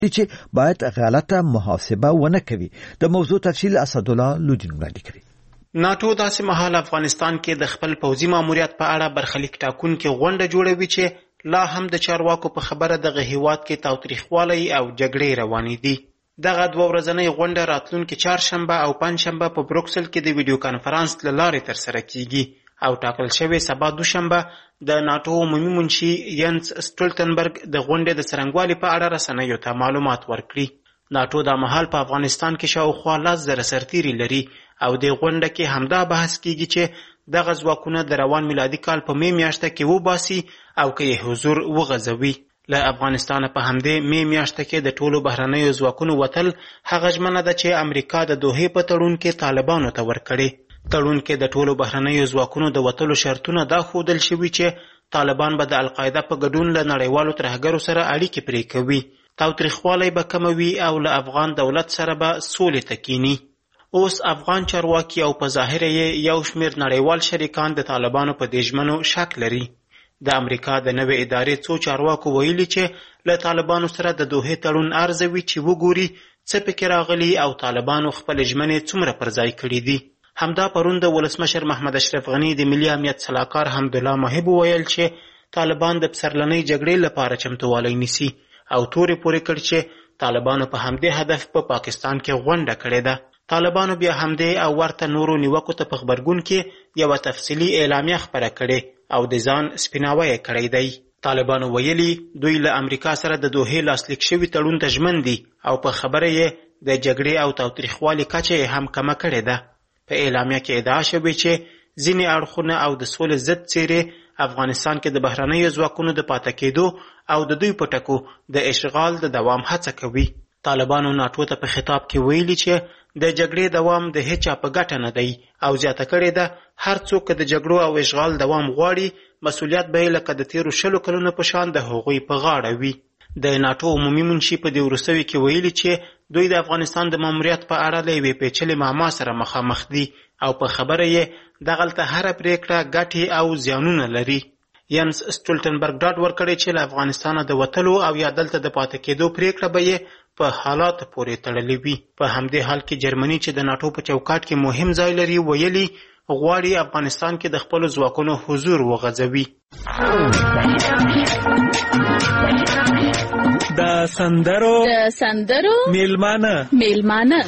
چې باید غلطه محاسبه ونه کوي. د موضوع تفصیل اسدالله لودین وړاندې کوي. ناتو داسې مهال افغانستان کې د خپل پوځي ماموریت په اړه برخلیک ټاکونکې غونډه جوړوي چې لا هم د چارواکو په خبره دغه هیواد کې تاوتریخوالی او جګړې روانې دي. دغه 2 ورځنۍ غونډه راتلونکي چهارشنبه او پنجشنبه په بروکسل کې د ویډیو کانفرنس له لارې ترسره کیږي او ټاکل شوې سبا دوشنبه د ناتو عمومي منشي ینس سټولټنبرګ د غونډې د څرنګوالي په اړه رسنیو ته معلومات ورکړي. ناتو د مهال په افغانستان کې شاوخوا 10,000 سرتیري لري او د غونډه کې همدا بحث کیږي چې دغه ځواکونه د روان میلادي کال په می میاشته کې وباسي او که یې حضور وغځوي. له افغانستانه په همدې می میاشته کې د ټولو بهرنیو ځواکونو وتل هغه ژمنه ده چې امریکا د دوحې په تړون کې طالبانو ته ورکړې. تړون کې د ټولو بهرنیو ځواکونو د وتلو شرطونه دا ښودل شوي چې طالبان به د القاعده په ګډون له نړیوالو ترهګرو سره اړیکې پرې کوي، تاوتریخوالی به کموي او له افغان دولت سره به سولې ته کینی. اوس افغان چارواکي او په ظاهره یې یو شمېر نړیوال شریکان د طالبانو په دې ژمنو شک لري. د امریکا د نوې ادارې څو چارواکو ویلي چې له طالبانو سره د دوحې تړون ارزوي چې وګوري څه پکې راغلي او طالبانو خپل ژمنې څومره پر ځای کړي دي. همدا پرون د ولسمشر محمد اشرف غني د ملي امنیت سلاکار حمدالله محب ویل چې طالبان د پسرلنۍ جګړې لپاره چمتووالی نیسي او تورې پورې کړ چې طالبانو په همدې هدف په پاکستان کې غونډه کړې ده. طالبانو بیا همدې او ورته نورو نیوکو ته په خبرګون کې یوه تفصیلي اعلامیه خپره کړې او د ځان سپیناوی یې کړی دی. طالبانو ویلي دوی له امریکا سره د دوحې لاسلیک شوي تړون ته ژمن دي او په خبره یې د جګړې او تاوتریخوالي کچه یې هم کمه کړې ده. په اعلامیه کې ادعا شوې چې ځینې اړخونه او د سولې ضد څیرې افغانستان کې د بهرنیو ځواکونو د پاتې کېدو او د دوی په ټکو د اشغال د دوام هڅه کوي. طالبانو ناټو ته په خطاب کې ویلي چې د جګړې دوام د هیچا په ګټه نه دی او زیاته کړې ده هر څوک د جګړو او اشغال دوام غواړي مسؤلیت به یې لکه د تیرو 20 کلونو په شان د هغوی په غاړه وي. د ناټو عمومي منشي په دې وروستیو کې ویلي چې دوی د افغانستان د ماموریت په اړه له یوې پیچلې معما سره مخامخ دي او په خبره یې دغلته هره پرېکړه ګټې او زیانونه لري. ینس سټولټنبرګ ډاډ ورکړی چې له افغانستانه د وتلو او یا دلته د پاتې کېدو پرېکړه به یې په حالاتو پورې تړلې وي. په همدې حال کې جرمني چې د ناټو په چوکاټ کې مهم ځای لري ویلي غواړي افغانستان کې د خپلو ځواکونو حضور وغځوي. د سندرو میلمانه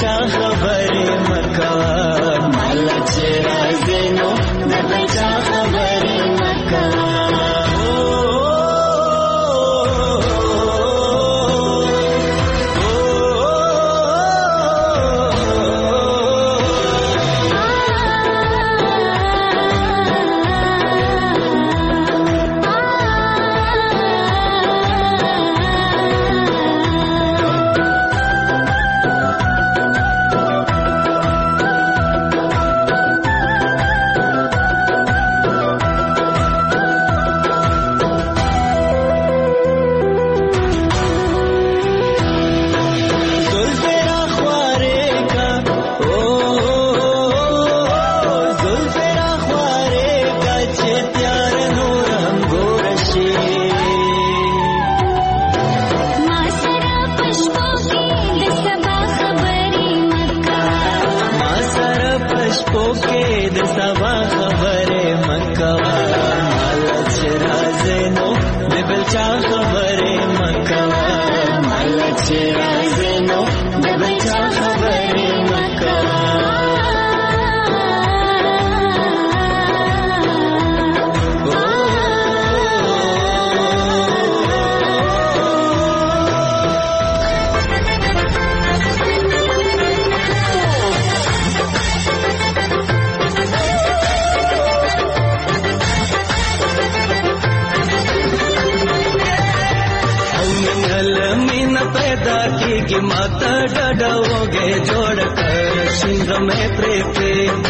بچا خبرې مکوه مالا چې راځې نو د بچا خبرې مکوه माता डडोगे जोड़ कर सिंह में प्रेम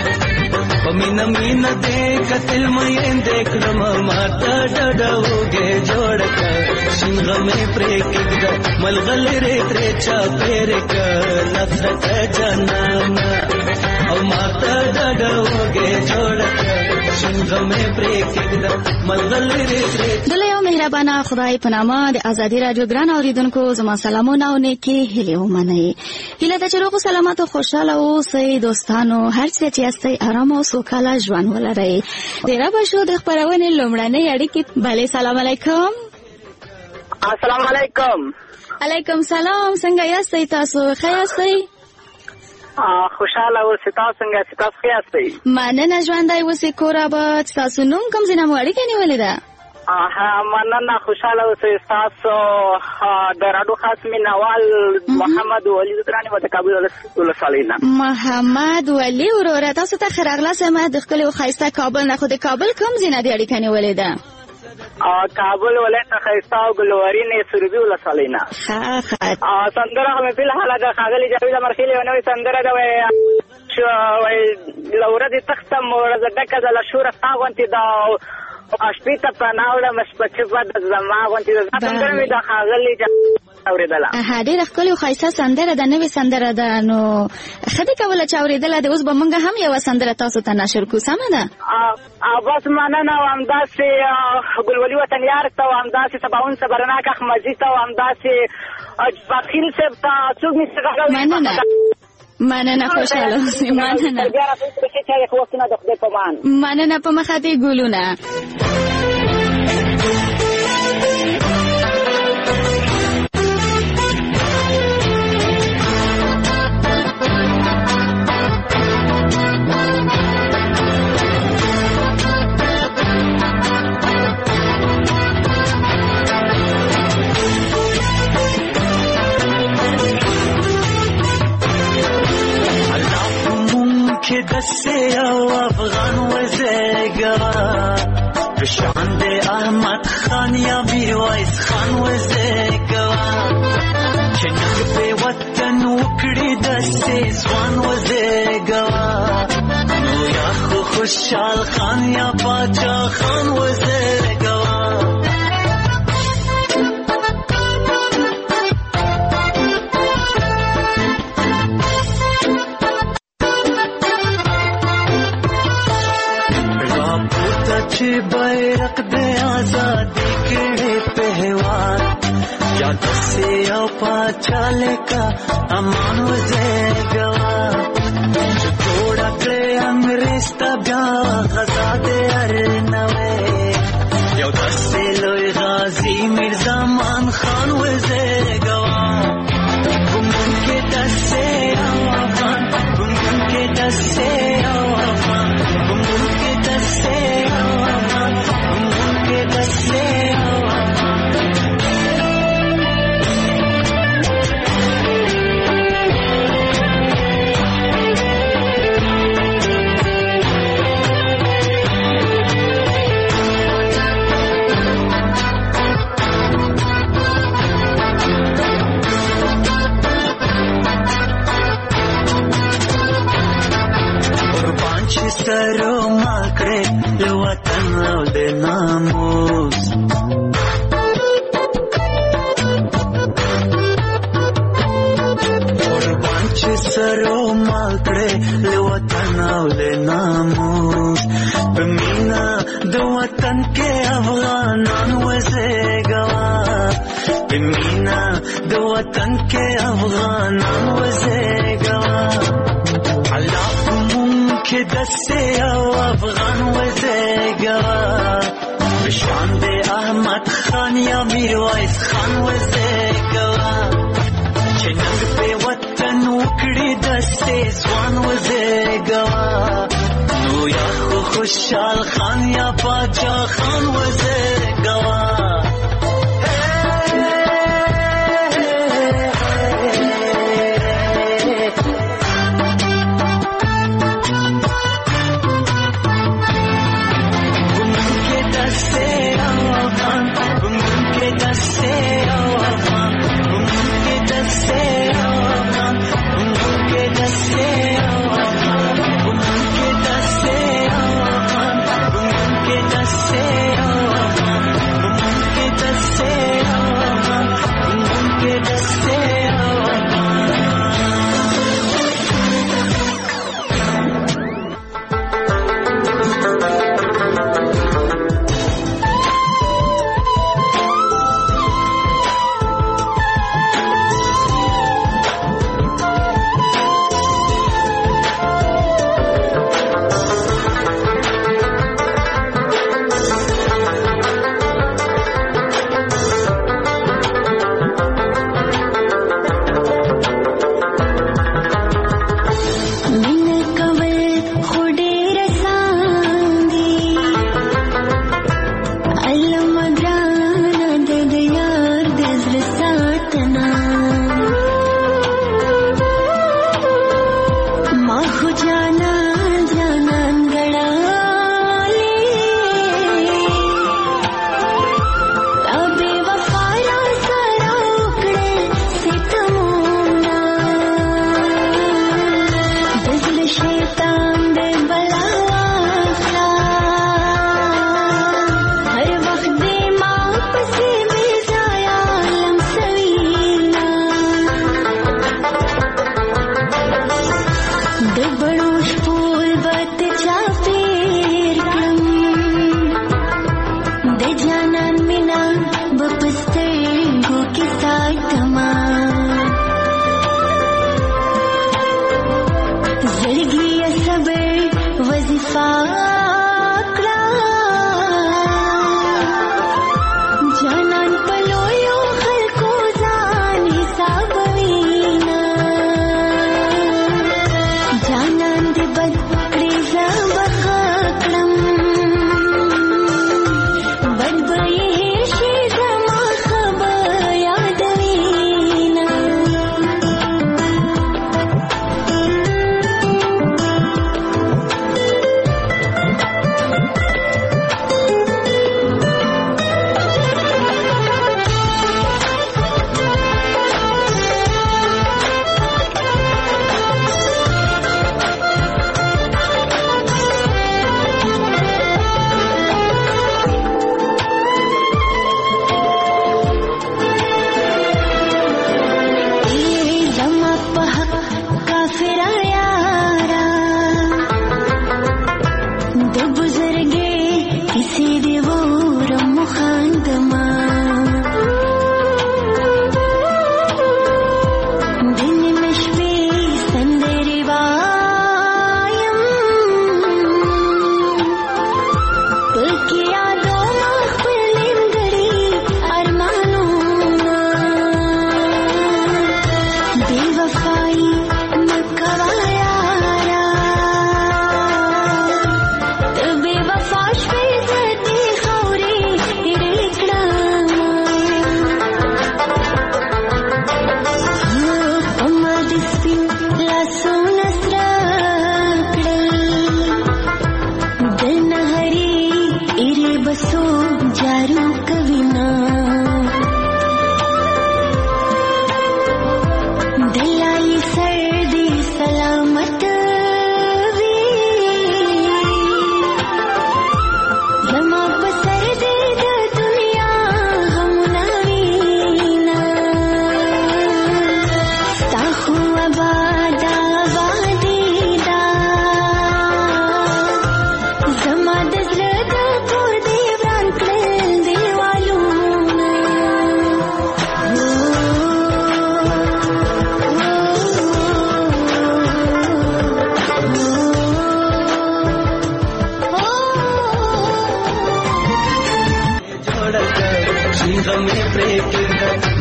मीना मीना देख तिल में देख माता डडोगे जोड़ कर सिंह में प्रेम मलगल रे त्रेचा पेरे कर नफरत जनाना और माता डडोगे जोड़ कर सिंह में प्रेम मलगल रे त्रेचा مهربانه خدای په نامه د ازادي رادیو ګران اوریدونکو زما سلامونه او نیکی هیله ومنئ. هیله ده چې روغ سلامت او خوشاله اوسئ دوستانو، هر څه چې یاستئ آرام او سوکاله ژوند ولرئ. ډیره به شو د خپرونې لومړنۍ اړیکې. بله سلام علیکم. السلام علیکم. علیکم سلام. څنګه یاستئ تاسو؟ ښه یاستئ؟ خوشاله اوسئ. تاسو څنګه یاستئ؟ تاسو ښه یاستئ؟ مننه. ژوندی اوسئ. کور آباد. ستاسو نوم کوم ځای نه مو اړیکه نیولې ده؟ مننه. خوشاله اوسئ. تاسو د راډیو خاص مینوال محمد ولی درانی و د کابل ولسوالۍ نه. محمد ولی وروره، تاسو ته ښه راغلاست. ما د ښکلي او ښایسته کابل نه، خو د کابل کوم ځای نه دې اړیکه نیولې ده؟ کابل ولایت ښایسته او ګلورین سروبي ولسوالۍ نه. سندره خو مې فلحال د ښاغلي جاوید امرخیل یوه نوې سندره ده، وایي له ورځې تښتم ورځ ډکه ده له شوره ستا غوندې ده شپې ته پناه وړم شپه چپه د زما غوندې ده. دا سندره مې د ښاغلي اورېدله. ډېره ښکلې او ښایسته سندره ده، نوې سندره ده. نو ښه دې کوله چې اورېدله ده. اوس به موږ هم یوه سندره تاسو ته نشر کړو، سمه ده؟ بس مننه. او همداسې ګلولي وطن یار ته، او همداسې سباون صبرناک احمدي ته، او همداسې بخیل صاحب ته څوک مې مننه. مننه. خوشحاله اوسئ. مننه. مننه. په مخه دې ګلونه. که دسته او افغان وزگوا بشاند احمد خان یا بیویس خان وزگوا که ننگ پی وطن وکڑی دسته زوان وزگوا نو یا خو خوشحال خان یا پاچا خان وزگوا چې بیرق د آزادۍ کړي پهوار یا دسې او پاچا لکه امان وزېږوا چې جوړه کړې انګریز ته بیا غزا د ارنوې یو دسې لوی غازي میرزا مان خان وزېږوا کوم کې دسې سرو ماکړې له وطن او د ناموس قربان چې سرو ماکړې له وطن او د ناموس په مینا د وطن کې افغانان وزېږوا په مینا د وطن کې افغانان وزېږوا الله کې دسته او افغان وزېږوا بشان د احمد خان یا میرویس خان وزېږوا چې نن په وطن وکړي دسته ځوان وزېږوا نو یا خوشحال خان یا پاچا خان وزېږوا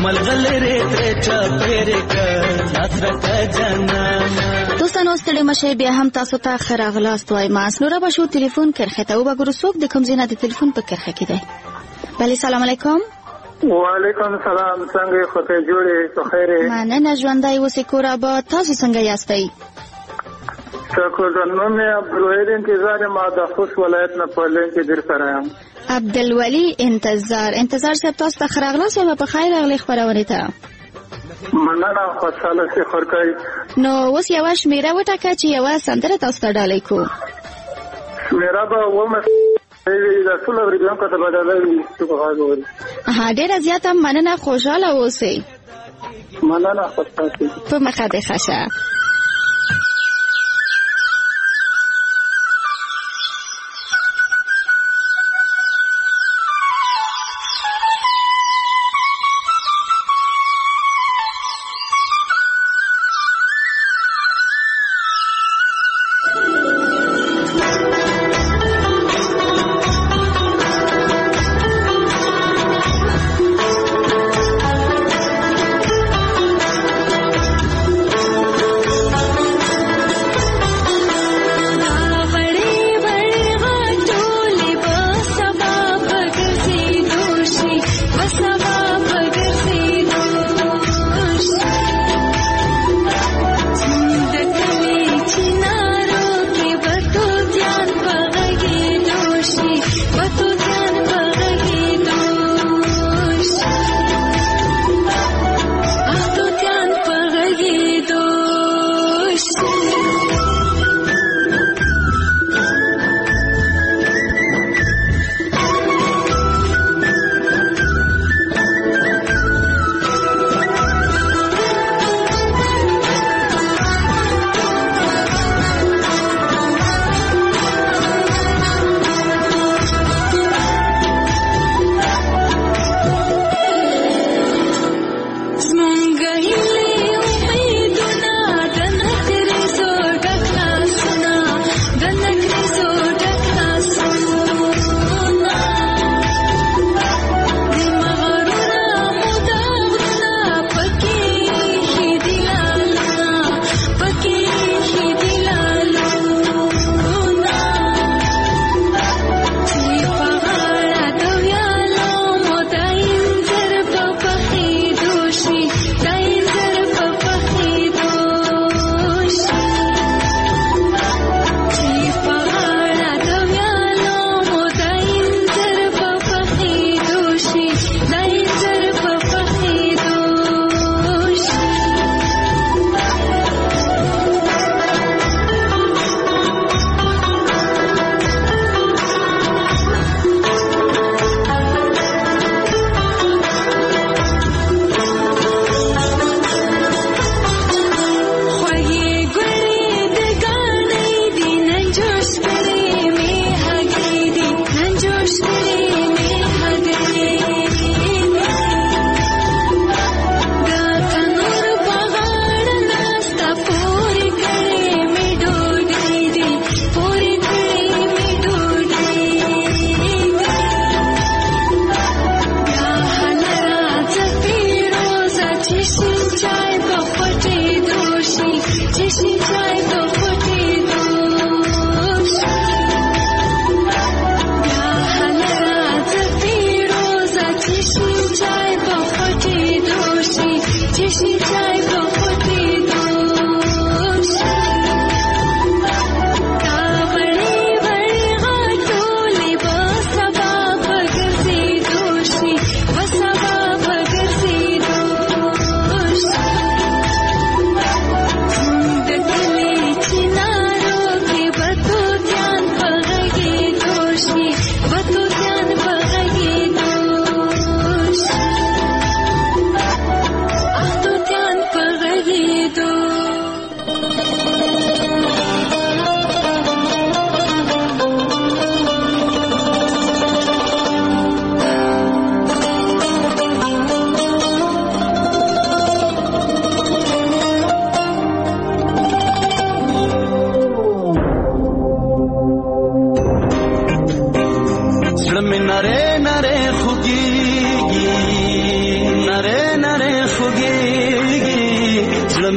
ملغلره تر چاپېره ک لاسره جنانا دوستانو ستړي مشه بیا هم تاسو ته خراغلاست وای ما سنوره بشو ټلیفون کرخه ته وګورو څوک د کوم زینه د ټلیفون په کرخه کې دی. بله سلام علیکم. وعلیکم السلام. څنګه خو ته جوړې په خیره؟ مننه ژوندای اوسې کور آباد. تاسو څنګه یاستئ؟ شکر زنو مې عبدالوحید انتظار ما د خوست ولایت نه په لین کې در سره یم. عبدالولی انتظار صاحب تاسو ته خراغلاست یم په خیر راغلی خبرونه ته. مننه خوشاله شي خورکای. نو اوس یو شمیره وټاکه چې یو سندره تاسو ته ډالۍ کو. شمیره به ومه دا ټول ورګم کته بدلای څه غواړي. ډیره زیاته مننه خوشاله اوسئ. مننه خوشاله. په مخه ده خشه.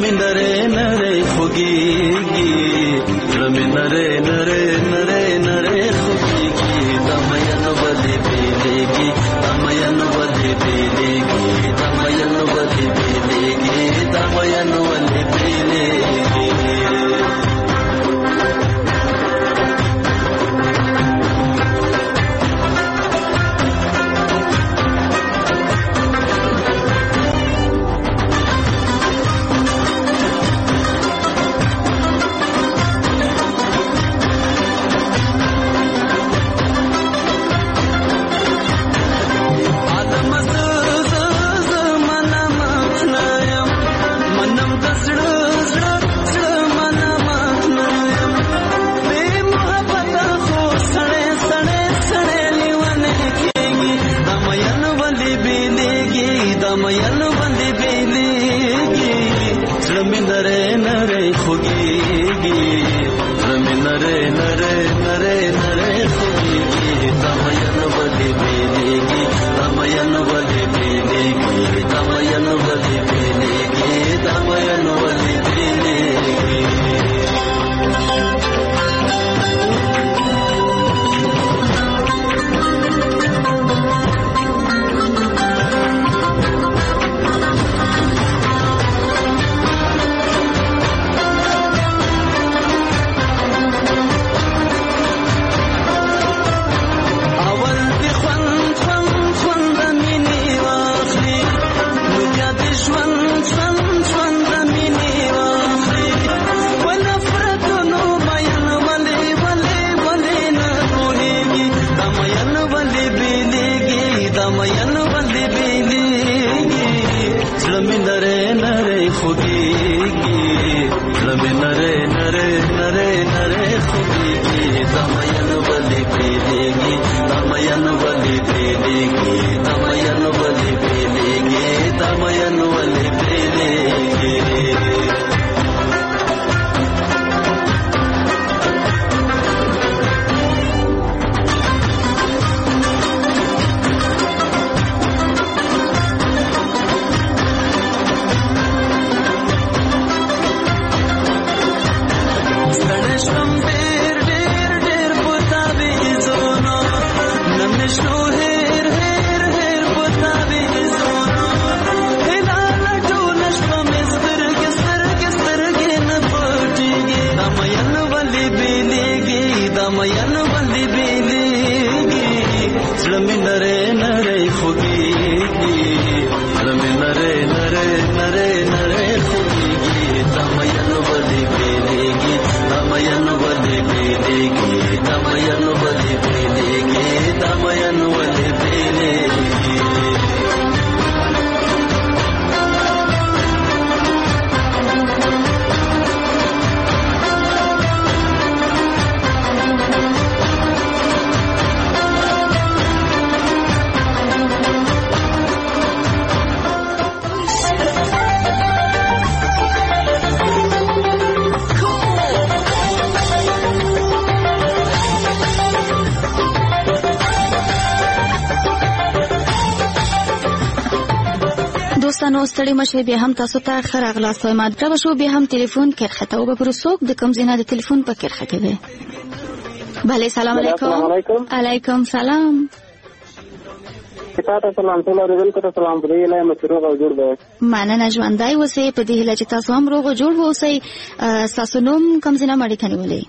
زړه نری نری خوږیږي زړه نری نری نری نری خوږیږي د مین ولې بیلیږي د مین ولې بیلیږي د مین ولې بیلیږي د مین ولې بیلیږي دوستانو ستړي مشوي بیا هم تاسو ته خراغ لاستوي ماده بشو بیا هم ټلیفون کرخه ته او پر څوک د کم زینه د ټلیفون په کرخه کې دی. بله سلام علیکم. علیکم سلام. تاسو سلام ټول اوریدونکو ته سلام پرې له مشروع او جوړ دی. مننه ژوندای اوسئ په دې هیله چې تاسو هم روغ او جوړ اوسئ. تاسو نوم کم زینه مړی کني ولې؟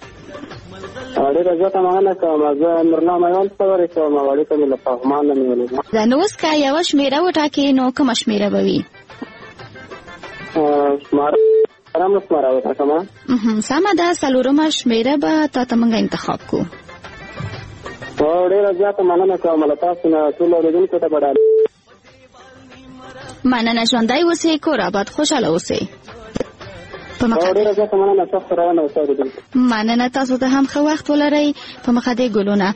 ډېر ځکه معنا کوم زه نورنامه یو څورې کوم وړي ته له فهمان نه نیولې. دا نو اوس کا یو شمیره وټاکي نو کوم شمیره به وي؟ شماره وټاکم. سمه ده څلورمه شمیره به تاسو موږ انتخاب کو. ډېر ځکه مننه کوم له تاسو نه ټول اوریدونکو ته بډال. مننه ژوندای اوسئ کور آباد خوشاله اوسئ. مننه تاسو ته هم ښه وخت ولرئ په مخه دې ګلونه.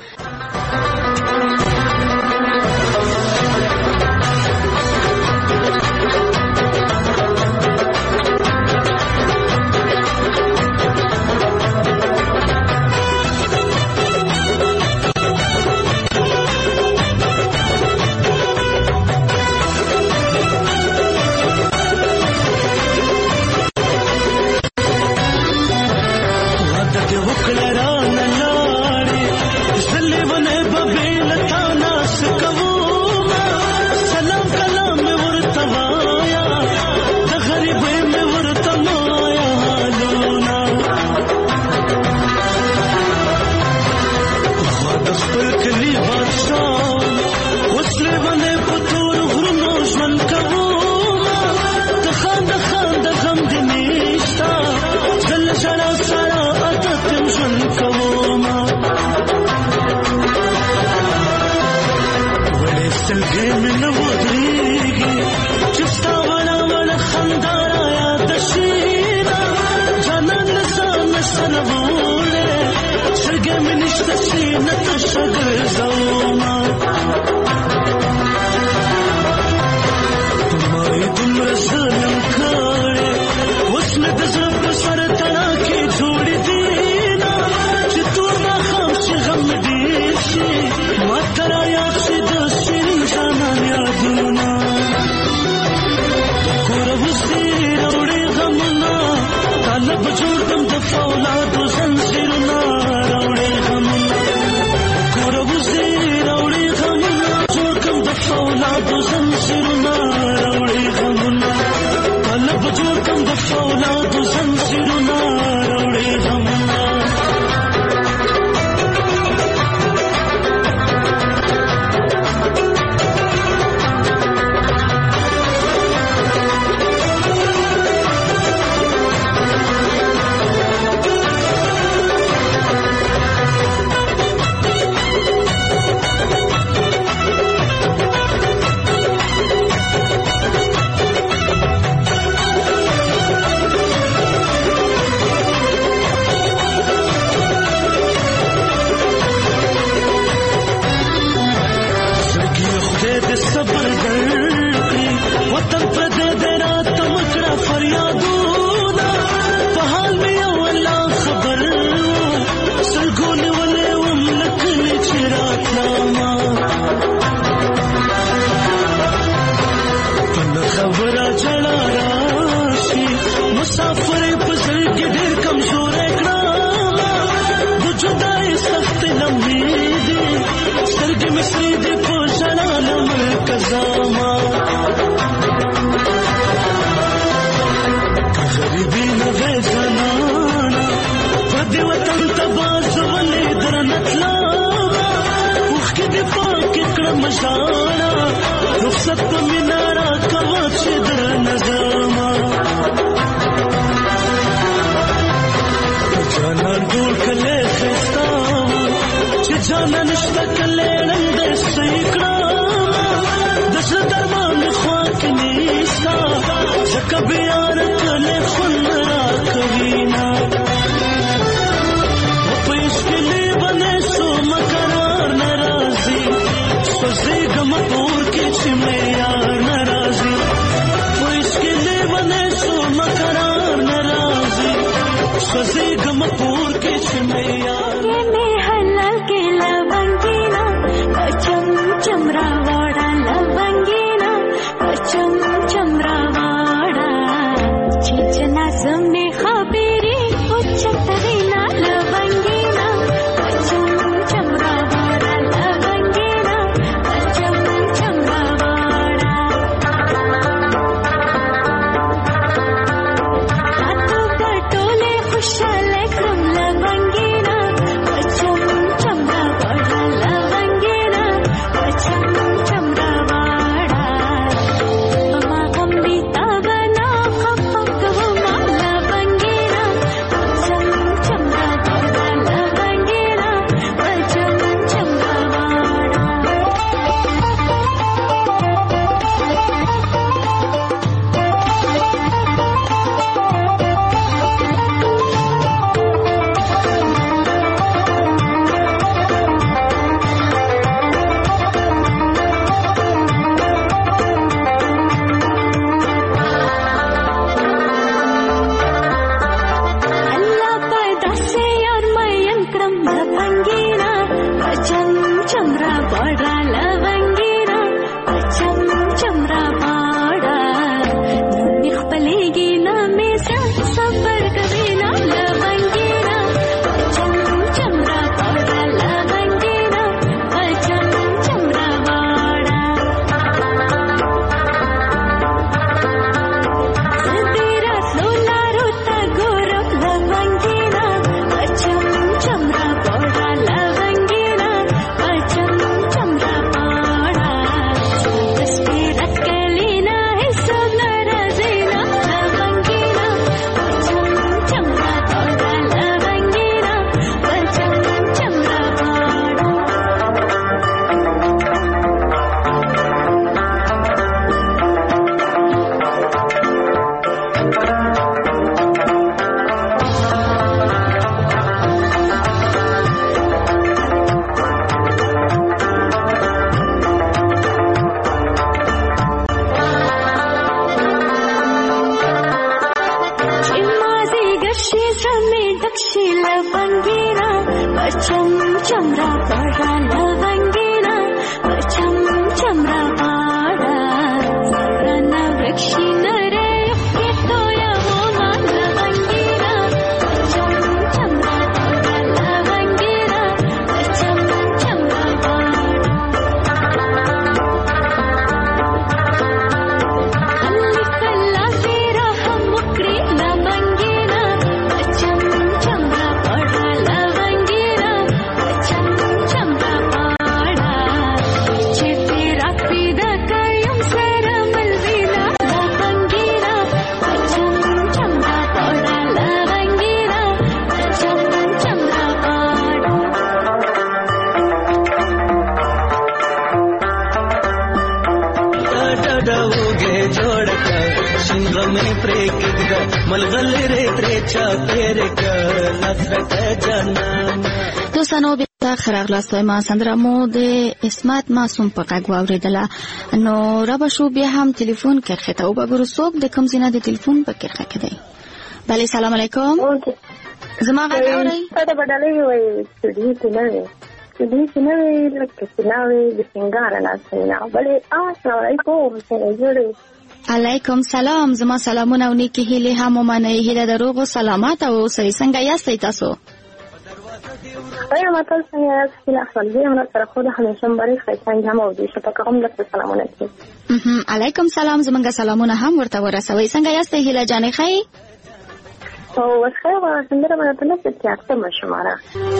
लवंगीना पचम चमरा पड़ा लवंगीना पचम चमरा पाड़ा रन वृक्षी नरे के तोया मोमा लवंगीना पचम चमरा पड़ा लवंगीना पचम चमरा पाड़ा अल्ली कल्ला तेरा हम मुकरी लवंगीना पचम चमरा पड़ा लवंगीना पचम चमरा पाड़ा चेते रात्रि दकायम सरा मलवीना लवंगीना पचम चमरा पड़ा लवंगीना पचम चमरा पाड़ा डडवोगे जोड़क शिंग में प्रेकिग मलगल रे त्रेचा तेरे का नफरत जन्म دوستانو بیا خراغلاست ما سندره مو د اسمت معصوم په غږ واوریدله نو را به شو بیا هم تلیفون کرخه ته وګورو څوک د کوم ځای نه د تلیفون په کرخه کې دی. بله سلام علیکم زما غږ اورئ؟ ته بدلې وای دې نه لکه سناوي د څنګه راځي بله السلام علیکم څنګه علیکم سلام زما سلامونه او نیکی هیله هم ومنئ هیله د روغ او سلامت او اوسئ. څنګه یاستئ تاسو؟ ایا مطلب څنګه یاست؟ خپل دې موږ سره خو د همیشه بري څنګه هم او دې شپه کوم لکه سلامونه کوي. علیکم سلام زمونږ سلامونه هم ورته ورسوي. څنګه یاستئ هیله جانې خی؟ او وسخه څنګه مې ته نه ستیاته مشماره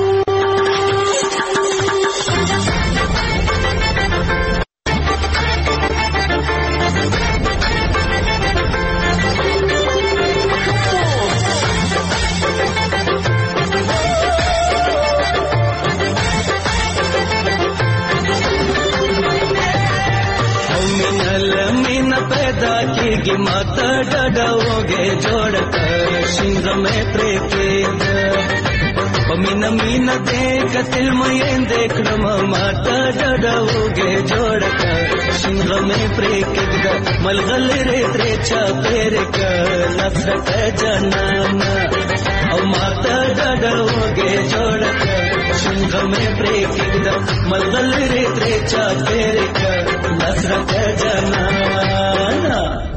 पैदा की माता डडोगे जोड़क शिंग में प्रेकेद मीन मीन देख तिल में देख माता डडोगे जोड़क शिंग में प्रेकेद मलगल रे त्रेचा तेरे का नफरत जनाना और माता डडोगे जोड़क शिंग में प्रेकेद मलगल रे त्रेचा तेरे का नफरत जनाना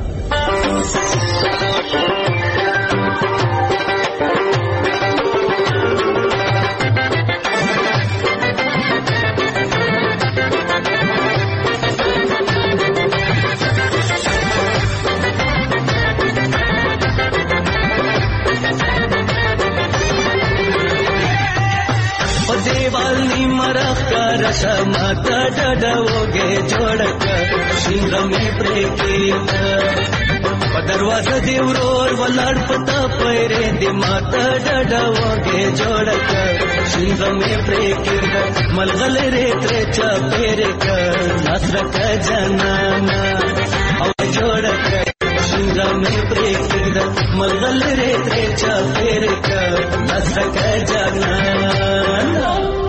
देवाली मरख का रसा माता डडोगे जोड़क शिंग में प्रेकेद दरवाजा देवरोर वलाड पता पैरे दे माता डडोगे जोड़क शिंग में प्रेकेद मलगल रे त्रेचा पेरे का नसरक जनाना और जोड़क शिंग में प्रेकेद मलगल रे त्रेचा पेरे का नसरक जनाना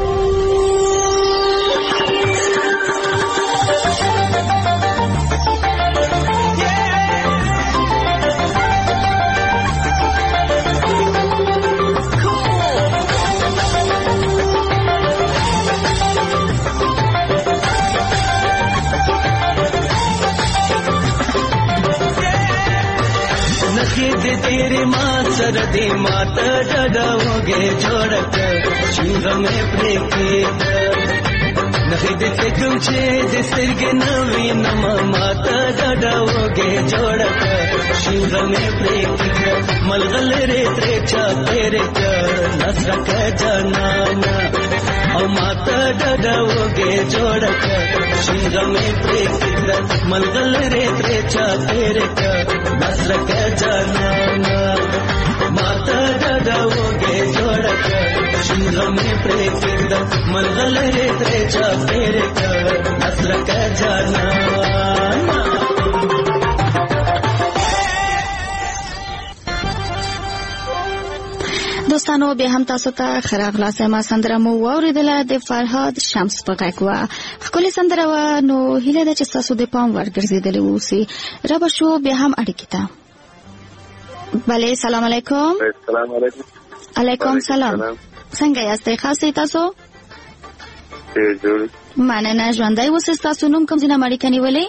तेरे माँ सरदी माता डडोगे जोड़क शिंग में प्रेकेद नखिद से कुछे जिसके नवीन माता डडोगे जोड़क शिंग में प्रेकेद मलगल रे त्रेचा तेरे का नसरक जनाना और माता डडोगे जोड़क शिंग में प्रेकेद मलगल रे त्रेचा तेरे का नसरक जनाना माता डडोगे जोड़क शिंग में प्रेकेद मलगल रे त्रेचा तेरे का नसरक जनाना دوستانو بیا هم تاسو ته خراغلاست ما سندره مو واوریدله د فرهاد شمس په غږ وه ښکلې سندره وه نو هیله ده چې ستاسو د پام وړ ګرځېدلې واوسي. را به شو بیا هم اړیکې ته. بله سلام علیکم. السلام علیکم. علیکم سلام. څنګه یاستئ؟ خاصه تاسو؟ مننه. ژوندی اوسئ. ستاسو نوم کوم ځای نه اړیکه نیولې؟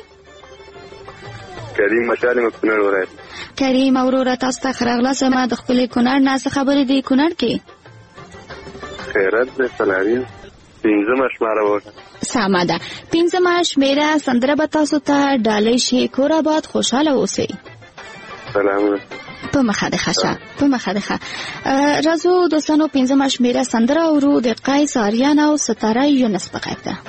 کریم مشال مکنړ ولایت. کریم وروره تاسو ته ښه راغلاست. ما د خپلې کونړ نه څه خبرې دي کونړ کې؟ خیرت دی سلامي. 15 شماره وکړه. سمه ده. 15 شمېره سندره به تاسو ته ډالۍ شي. کور آباد، خوشحاله اوسئ. سلامونه. په مخه ده ښه. په مخه ده ښه. راځو دوستانو 15 شمېره سندره اورو د قیس آریان او ستاره یونس په غږ ده.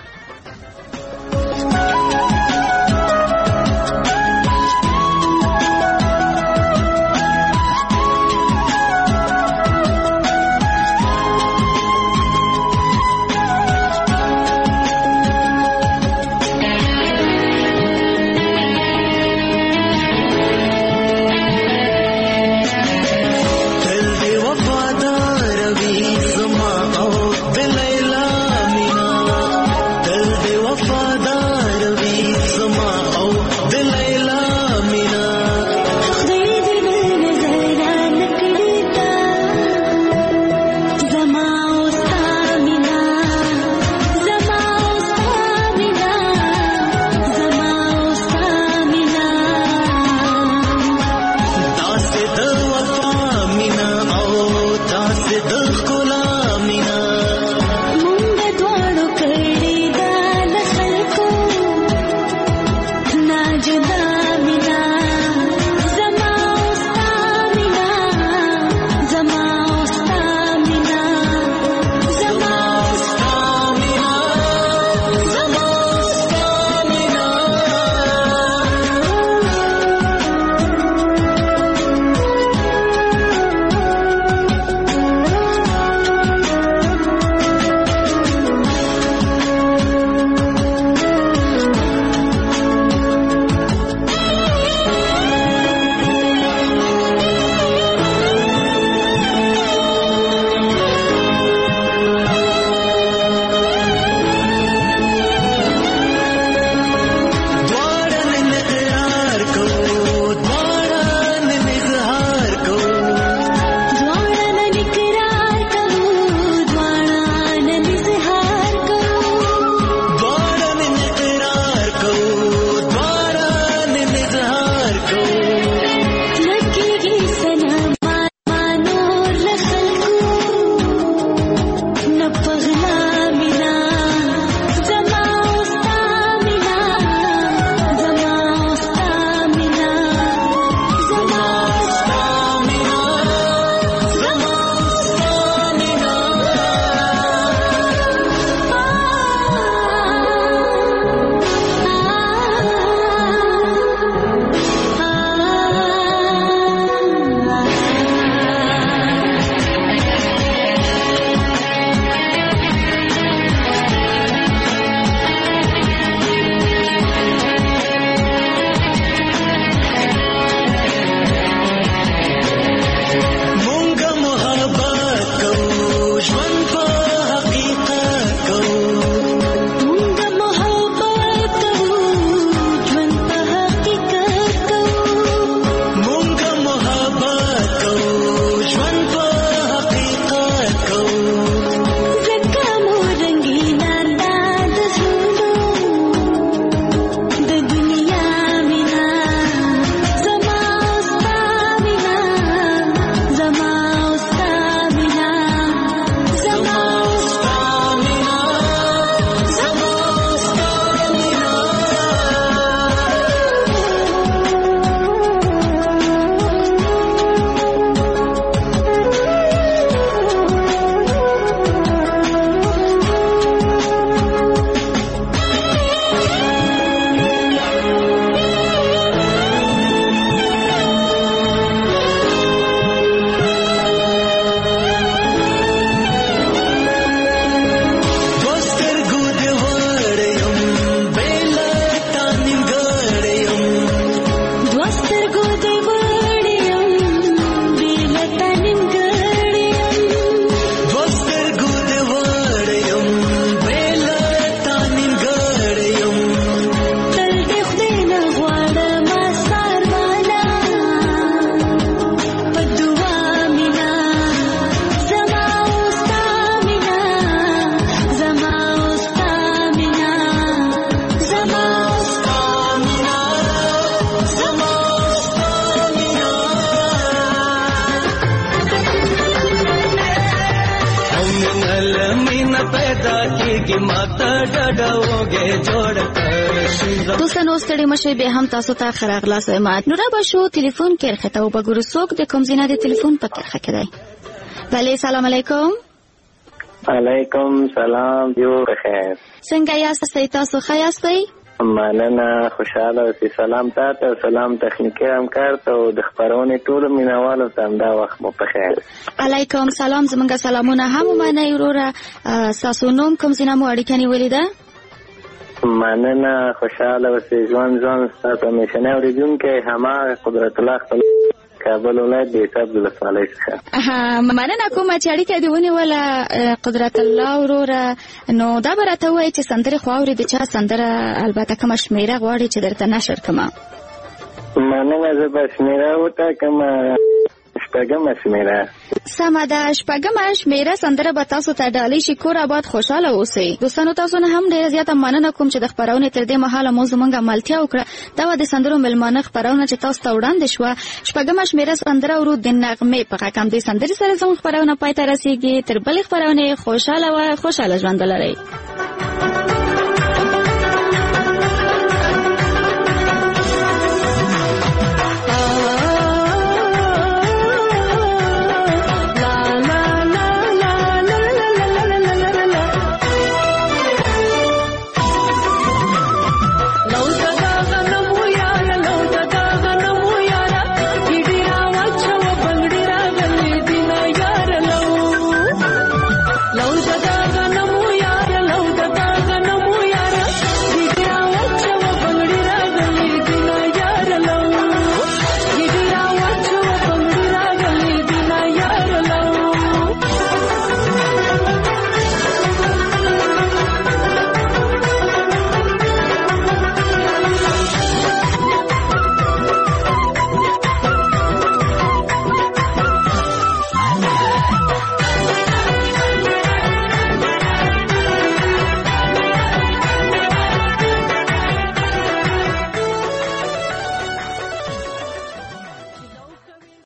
کېږي ماته ډډوږې جوړ کړ. دوستانو ستړي مشئ، بیا هم تاسو ته ښه راغلاست وایم. نو را به شو تلیفون کرښې ته وبګورو څوک د کوم ځای نه د تلیفون په کرښه کې دی. بله، سلام علیکم. علیکم سلام، جو بخیر. څنګه یاست تاسو؟ ښه یاستئ؟ مننه، خوشحاله اوسئ. سلام تاته، سلام تخنیکي همکار ته او د خپرونې ټولو مینوالو ته همدا وخت مو په خیر. علیکم سلام، زمونږ سلامونه هم ومنئ وروره. ستاسو نوم کوم ځای نه مو اړیکه نیولې ده؟ مننه، خوشحاله اوسئ. ژوند ستاسو همیشنی اورېدونکی هماغه قدرت الله خپل کابل ولایت د حساب ولسوالۍ څخه. مننه کومه چې اړیکه دې ونیوله قدرت الله وروره. نو دا به راته ووایي چې سندرې خو اورې د چا سندره، البته کومه شمېره غواړې چې درته نشر کړمه؟ مننه، زه به شمېره وټاکم، شپږمه شمېره. سمه ده، شپږمه شمېره سندره به تاسو ته ډالۍ شي. کور آباد، خوشحاله اوسئ. دوستانو تاسو نه هم ډېره زیاته مننه کوم چې د خپرونې تر دې مهاله مو زموږ ملتیا وکړه. دا وه د سندرو مېلمانه خپرونه چې تاسو ته وړاندې شوه. شپږمه شمېره سندره ورو د نغمې په غږ همدې سندرې سره زموږ خپرونه پای ته رسېږي. تر بلې خپرونې خوشحاله ژوند ولرئ.